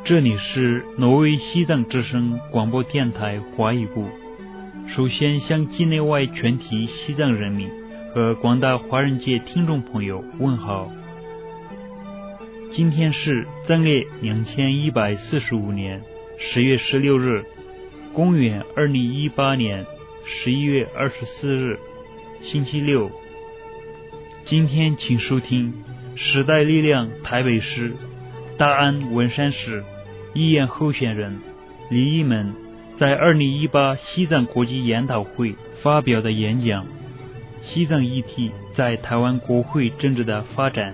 这里是挪威西藏之声广播电台华语部。首先向境内外全体西藏人民和广大华人界听众朋友问好。今天是藏历2145年10月16日，公元2018年11月24日，星期六。今天请收听时代力量台北市大安文山市议员候选人李一门在2018西藏国际研讨会发表的演讲，西藏议题在台湾国会政治的发展。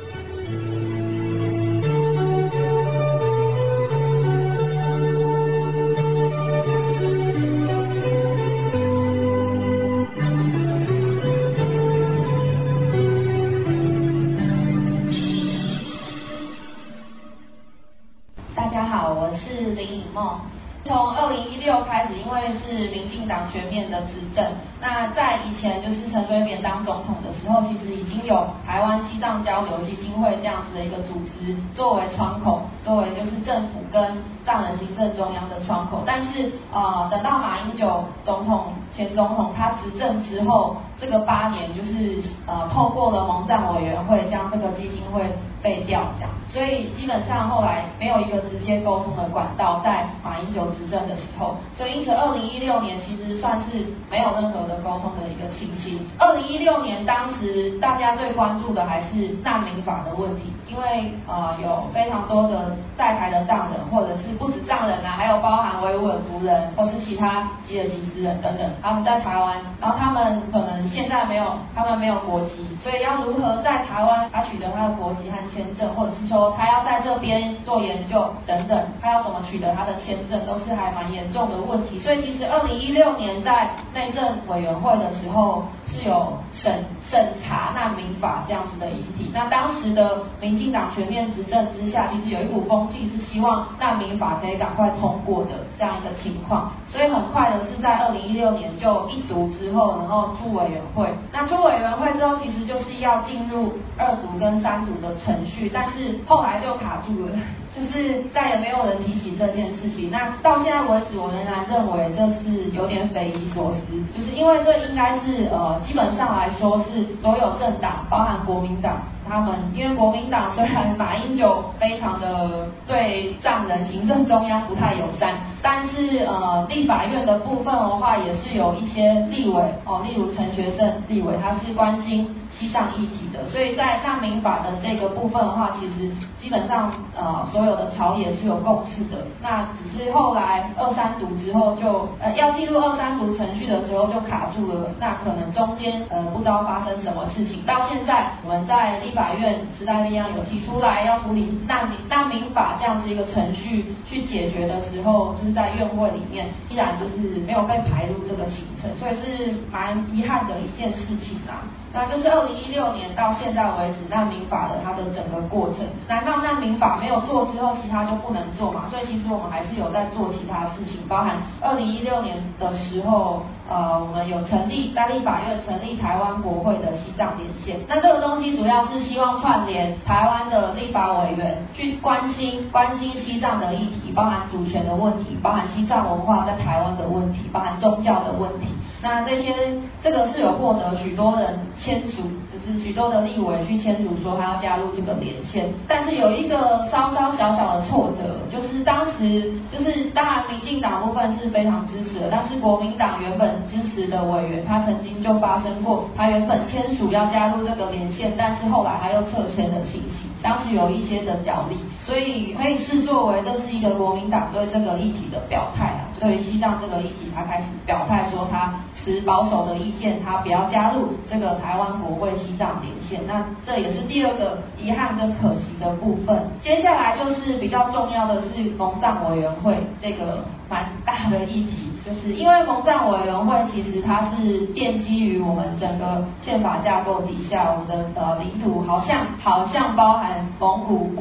从2016开始，因为是民进党全面的执政，那在以前就是陈水扁当总统的时候，其实已经有台湾西藏交流基金会这样子的一个组织作为窗口，作为就是政府跟藏人行政中央的窗口。但是等到马英九前总统他执政之后，这个8年就是透过了蒙藏委员会将这个基金会废掉，这样，所以基本上后来没有一个直接沟通的管道，在马英九执政的时候，所以因此2016年其实算是没有任何的沟通的一个情形。2016年当时大家最关注的还是难民法的问题，因为有非常多的在台的藏人，或者是不止藏人啊，还有包含维吾尔族人或是其他吉尔吉斯人等等，他们在台湾，然后他们可能现在他们没有国籍，所以要如何在台湾他取得他的国籍和签证，或者是说他要在这边做研究等等，他要怎么取得他的签证，都是还蛮严重的问题。所以其实2016年在内政委员会的时候是有审查难民法这样子的议题。那当时的民进党全面执政之下，其实有一股风气是希望难民法可以赶快通过的这样一个情况，所以很快的是在2016年就一读之后，然后出委员会。那出委员会之后，其实就是要进入2读跟3读的程序，但是后来就卡住了，就是再也没有人提起这件事情。那到现在为止，我仍然认为这是有点匪夷所思，就是因为这应该是基本上来说是所有政党，包含国民党，他们因为国民党虽然马英九非常的对藏人行政中央不太友善，但是立法院的部分的话，也是有一些立委例如陈学圣立委，他是关心西藏议题的，所以在难民法的这个部分的话，其实基本上所有的朝野是有共识的。那只是后来2、3读之后就要进入2、3读程序的时候就卡住了，那可能中间不知道发生什么事情。到现在我们在立法院时代力量有提出来要处理难民法这样子一个程序去解决的时候，就是在院会里面依然就是没有被排入这个行程，所以是蛮遗憾的一件事情啦。那就是2016年到现在为止难民法的它的整个过程，难道难民法没有做之后其他就不能做嘛？所以其实我们还是有在做其他事情，包含2016年的时候我们有在立法院成立台湾国会的西藏连线。那这个东西主要是希望串联台湾的立法委员去关心西藏的议题，包含主权的问题，包含西藏文化在台湾的问题，包含宗教的问题。那这个是有获得许多人签署，就是许多的立委去签署说他要加入这个连线，但是有一个稍稍小小的挫折，就是当时就是当然民进党部分是非常支持的，但是国民党原本支持的委员他曾经就发生过他原本签署要加入这个连线，但是后来他又撤签的情形，当时有一些的角力，所以可以视作为这是一个国民党对这个议题的表态啊，对于西藏这个议题他开始表态说他持保守的意见，他不要加入这个台湾国会西藏连线。那这也是第2个遗憾跟可惜的部分。接下来就是比较重要的是蒙藏委员会这个蛮大的议题，就是因为蒙藏委员会其实它是奠基于我们整个宪法架构底下，我们的领土好像包含蒙古国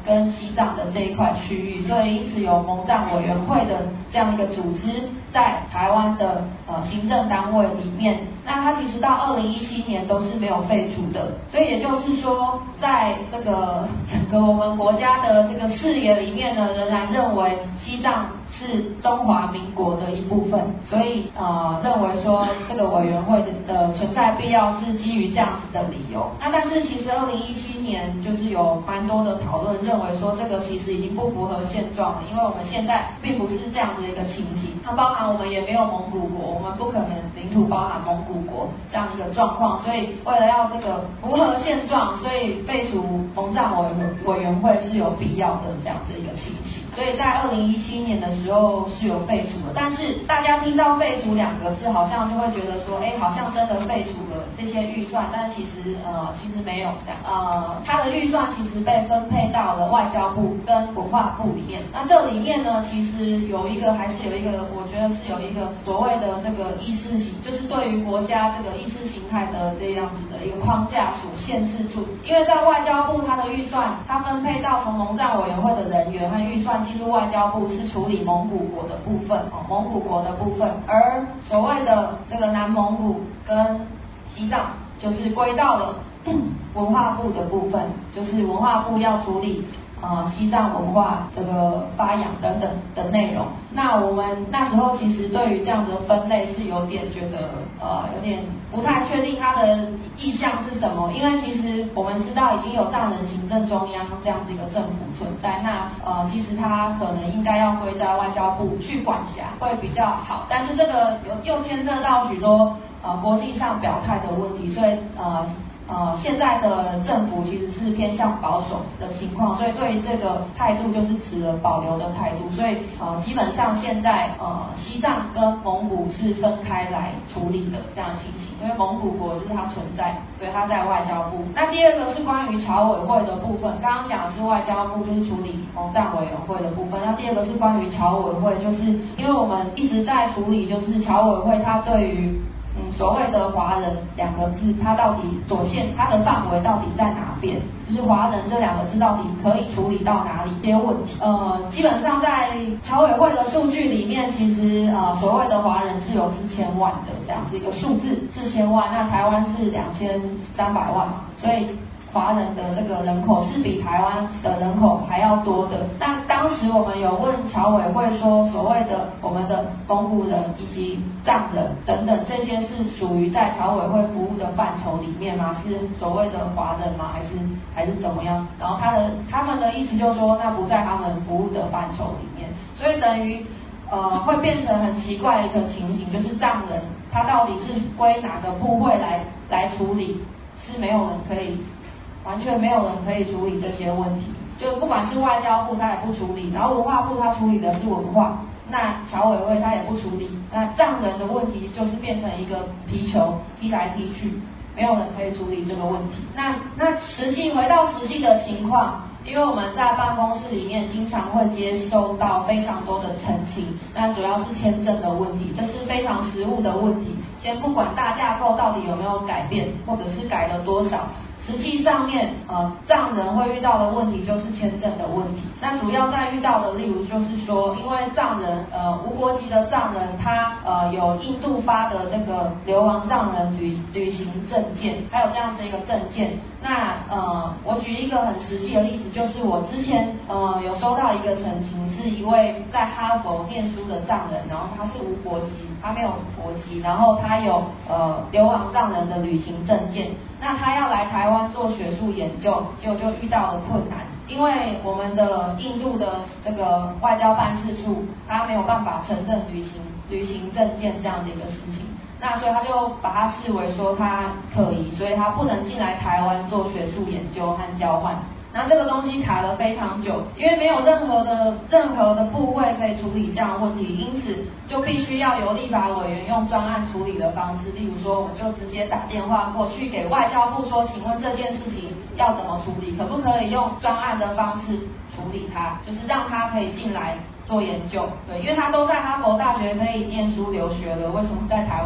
跟西藏的这一块区域，所以因此有蒙藏委员会的这样一个组织在台湾的行政单位里面。那它其实到2017年都是没有废除的，所以也就是说，在这个整个我们国家的这个视野里面呢，仍然认为西藏是中华民国的一部分，所以认为说这个委员会的存在必要是基于这样子的理由。那但是其实2017年就是有蛮多的讨论，认为说这个其实已经不符合现状了，因为我们现在并不是这样的一个情形。那包含我们也没有蒙古国，我们不可能领土包含蒙古国这样一个状况，所以为了要这个符合现状，所以废除蒙藏委员会是有必要的这样的一个情形。所以在2017年的时候是有废除的，但是大家听到废除2个字，好像就会觉得说，好像真的废除了这些预算，但是其实没有这样。它的预算其实被分配到了外交部跟文化部里面。那这里面呢，其实还是有一个，我觉得是有一个所谓的这个意识形，就是对于国家这个意识形态的这样子的一个框架所限制住。因为在外交部它的预算，它分配到从蒙藏委员会的人员和预算进入外交部是处理蒙古国的部分，蒙古国的部分，而所谓的这个南蒙古跟西藏就是归到了文化部的部分，就是文化部要处理西藏文化这个发扬等等的内容。那我们那时候其实对于这样的分类是有点觉得有点不太确定它的意向是什么，因为其实我们知道已经有藏人行政中央这样子一个政府存在，那其实它可能应该要归在外交部去管辖会比较好，但是这个又牵涉到许多国际上表态的问题，所以现在的政府其实是偏向保守的情况，所以对于这个态度就是持了保留的态度，所以基本上现在西藏跟蒙古是分开来处理的这样的情形，因为蒙古国就是它存在，所以它在外交部。那第2个是关于侨委会的部分，刚刚讲的是外交部就是处理蒙藏委员会的部分，那第2个是关于侨委会，就是因为我们一直在处理就是侨委会它对于所谓的华人2个字，它到底所限它的范围到底在哪边？就是华人这2个字到底可以处理到哪里？这些问题，基本上在侨委会的数据里面，其实所谓的华人是有4000万的这样子一个数字，4000万，那台湾是2300万，所以华人的这个人口是比台湾的人口还要多的。那当时我们有问侨委会说，所谓的我们的蒙古人以及藏人等等，这些是属于在侨委会服务的范畴里面吗？是所谓的华人吗？还是怎么样？然后他们的意思就是说，那不在他们服务的范畴里面，所以等于会变成很奇怪的一个情形，就是藏人他到底是归哪个部会来处理，是没有人可以。完全没有人可以处理这些问题，就不管是外交部他也不处理，然后文化部他处理的是文化，那侨委会他也不处理，那藏人的问题就是变成一个皮球踢来踢去，没有人可以处理这个问题。那回到实际的情况，因为我们在办公室里面经常会接收到非常多的陈情，那主要是签证的问题，这是非常实务的问题。先不管大架构到底有没有改变，或者是改了多少，实际上面藏人会遇到的问题就是签证的问题。那主要在遇到的，例如就是说，因为藏人无国籍的藏人，他有印度发的这个流亡藏人旅行证件，还有这样子一个证件。那我举一个很实际的例子，就是我之前有收到一个陈情，是一位在哈佛念书的藏人，然后他是无国籍，他没有国籍，然后他有流亡藏人的旅行证件。那他要来台湾做学术研究，结果就遇到了困难，因为我们的印度的这个外交办事处，他没有办法承认旅行证件这样的一个事情。那所以他就把它视为说他可疑，所以他不能进来台湾做学术研究和交换。那这个东西卡了非常久，因为没有任何的部会可以处理这样的问题，因此就必须要由立法委员用专案处理的方式，例如说我们就直接打电话过去给外交部说，请问这件事情要怎么处理，可不可以用专案的方式处理它，就是让他可以进来做研究。对，因为他都在哈佛大学可以念书留学了，为什么在台湾不能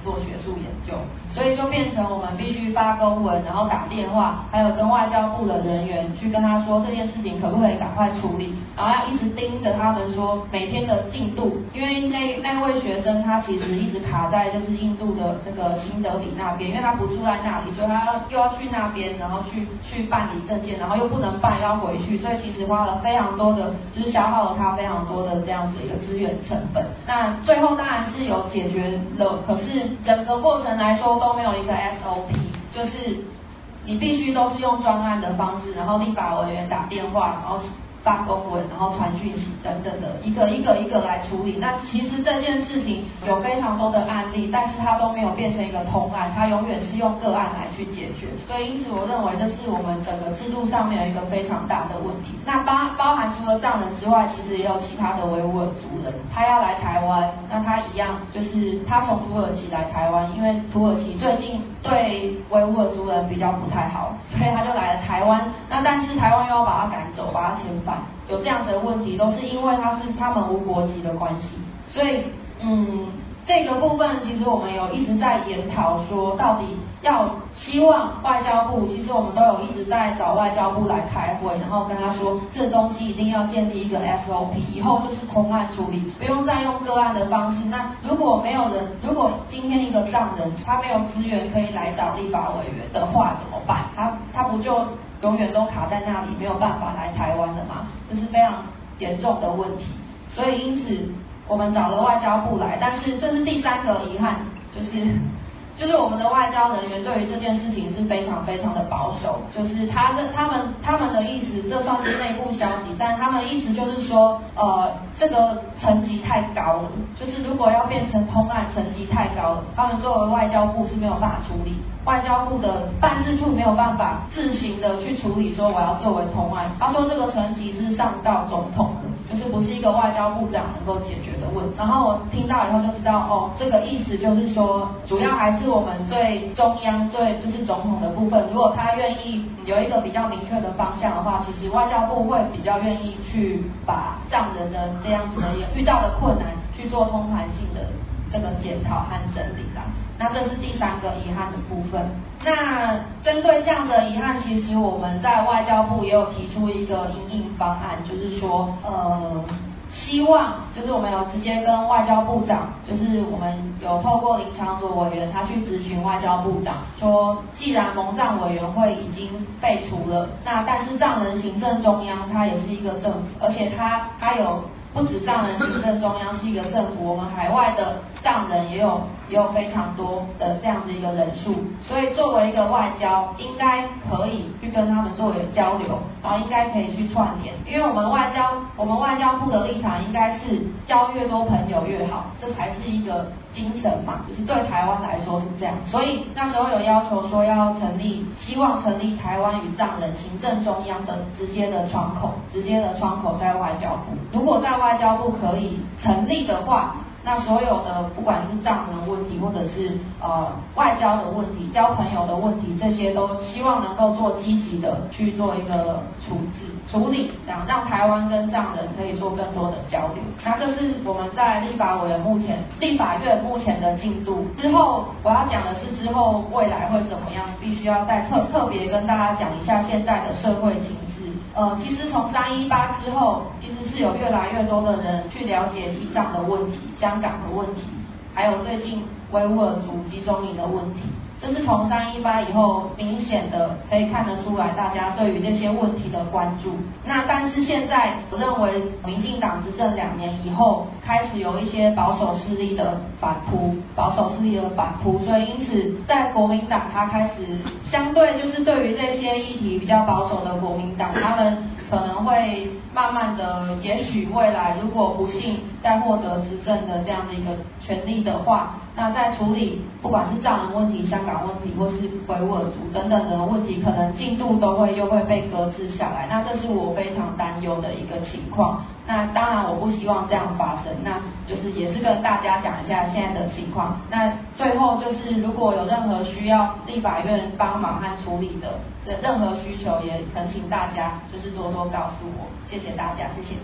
做学术研究，所以就变成我们必须发公文，然后打电话，还有跟外交部的人员去跟他说这件事情可不可以赶快处理，然后要一直盯着他们说每天的进度，因为那位学生他其实一直卡在就是印度的那个新德里那边，因为他不住在那里，所以他又要去那边，然后去办理证件，然后又不能办，要回去，所以其实花了非常多的，就是消耗了他非常多的这样子一个资源成本。那最后当然是有解决了，可是整个过程来说都没有一个 SOP， 就是你必须都是用专案的方式，然后立法委员打电话，然后发公文，然后传讯息等等的，一个来处理。那其实这件事情有非常多的案例，但是它都没有变成一个通案，它永远是用个案来去解决。所以因此我认为这是我们整个制度上面有一个非常大的问题。那包含除了藏人之外，其实也有其他的维吾尔族人，他要来台湾，那他一样就是他从土耳其来台湾，因为土耳其最近对维吾尔族人比较不太好，所以他就来了台湾。那但是台湾又要把他赶走，把他遣返，有这样子的问题，都是因为他们无国籍的关系。所以这个部分其实我们有一直在研讨说，到底要希望外交部，其实我们都有一直在找外交部来开会，然后跟他说这东西一定要建立一个 SOP， 以后就是通案处理，不用再用个案的方式。那如果今天一个藏人他没有资源可以来找立法委员的话怎么办？他不就永远都卡在那里，没有办法来台湾了吗？这是非常严重的问题。所以因此我们找了外交部来，但是这是第三个遗憾，就是我们的外交人员对于这件事情是非常非常的保守，就是他们的意思，这算是内部消息，但他们的意思就是说，这个层级太高了，就是如果要变成通案，层级太高了，他们作为外交部是没有办法处理，外交部的办事处没有办法自行的去处理，说我要作为通案。他说这个层级是上到总统的，就是不是一个外交部长能够解决的问题。然后我听到以后就知道，这个意思就是说，主要还是我们最中央就是总统的部分，如果他愿意有一个比较明确的方向的话，其实外交部会比较愿意去把藏人的这样子的遇到的困难去做通盘性的这个检讨和整理啦。那这是第三个遗憾的部分。那针对这样的遗憾，其实我们在外交部也有提出一个因应方案，就是说希望就是我们有直接跟外交部长，就是我们有透过林长佐委员他去咨询外交部长，说既然蒙藏委员会已经废除了，那但是藏人行政中央它也是一个政府，而且它有不止藏人行政中央是一个政府，我们海外的藏人也有非常多的这样子一个人数，所以作为一个外交，应该可以去跟他们作为交流，然后应该可以去串联，因为我们外交部的立场应该是交越多朋友越好，这才是一个精神嘛，就是对台湾来说是这样。所以那时候有要求说希望成立台湾与藏人行政中央的直接的窗口在外交部。如果在外交部可以成立的话，那所有的不管是藏人问题，或者是外交的问题、交朋友的问题，这些都希望能够做积极的去做一个处理，让台湾跟藏人可以做更多的交流。那这是我们在立法院目前的进度。之后我要讲的是之后未来会怎么样，必须要再特别跟大家讲一下现在的社会情势。其实从318之后，其实是有越来越多的人去了解西藏的问题、香港的问题，还有最近维吾尔族集中营的问题。这是从318以后明显的可以看得出来，大家对于这些问题的关注。那但是现在我认为民进党执政2年以后，开始有一些保守势力的反扑，所以因此在国民党他开始相对就是对于这些议题比较保守的国民党，他们可能会慢慢的，也许未来如果不幸再获得执政的这样的一个权利的话，那在处理不管是藏人问题、香港问题或是维吾尔族等等的问题，可能进度又会被搁置下来。那这是我非常担忧的一个情况。那当然我不希望这样发生，那就是也是跟大家讲一下现在的情况。那最后就是如果有任何需要立法院帮忙和处理的任何需求，也恳请大家就是多多告诉我。谢谢大家，谢谢。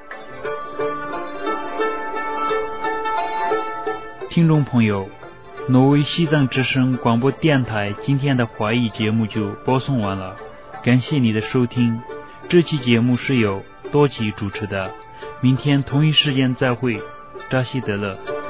听众朋友， 挪威西藏之声广播电台今天的华语节目就播送完了，感谢你的收听。这期节目是由多吉主持的，明天同一时间再会，扎西德勒。